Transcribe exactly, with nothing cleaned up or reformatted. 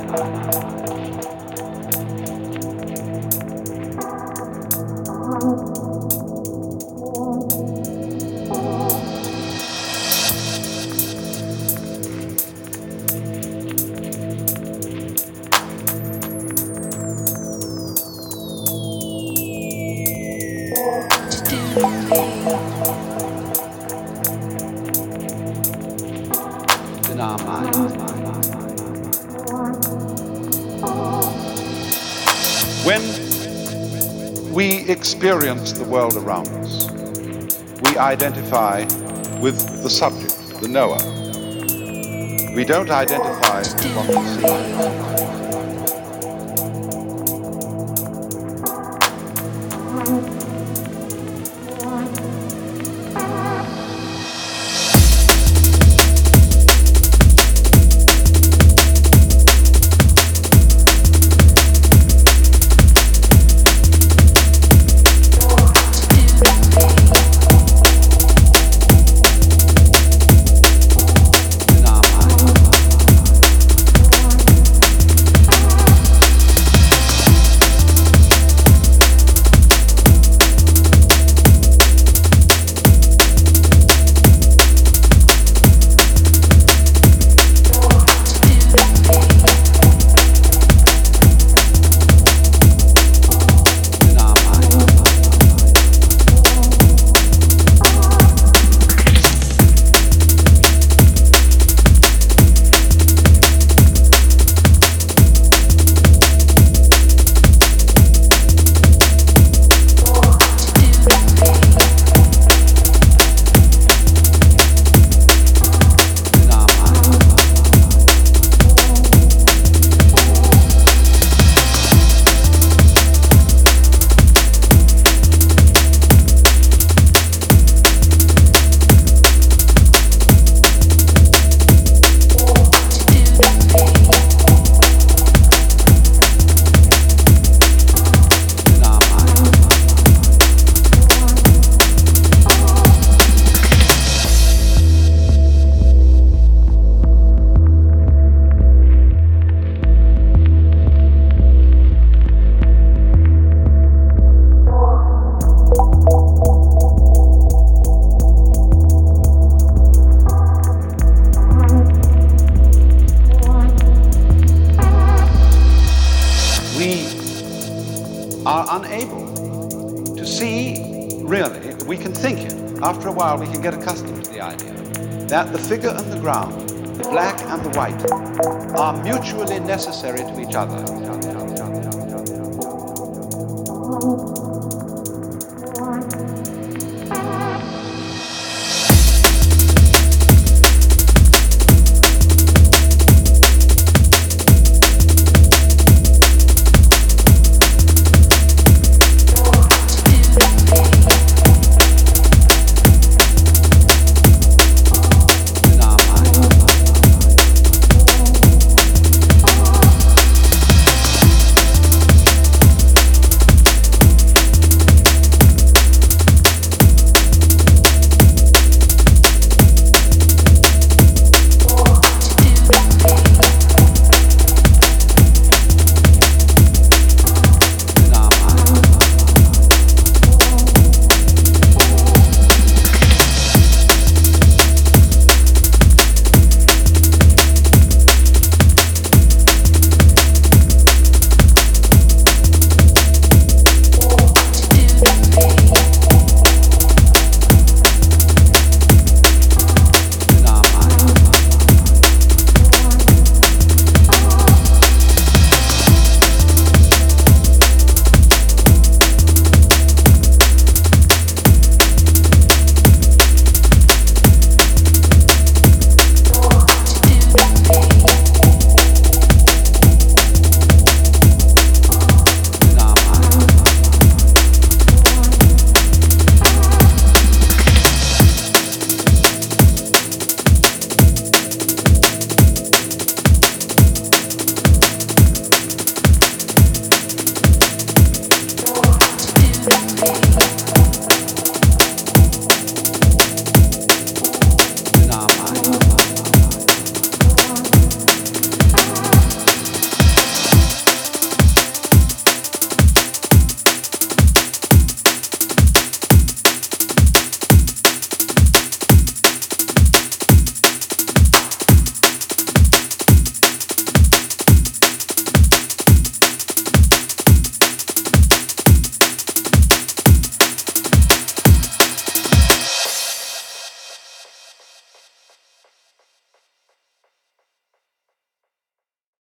In our mind. When we experience the world around us, we identify with the subject, the knower. We don't identify with what we see. Are unable to see, really, we can think it. After a while, we can get accustomed to the idea that the figure and the ground, the black and the white, are mutually necessary to each other.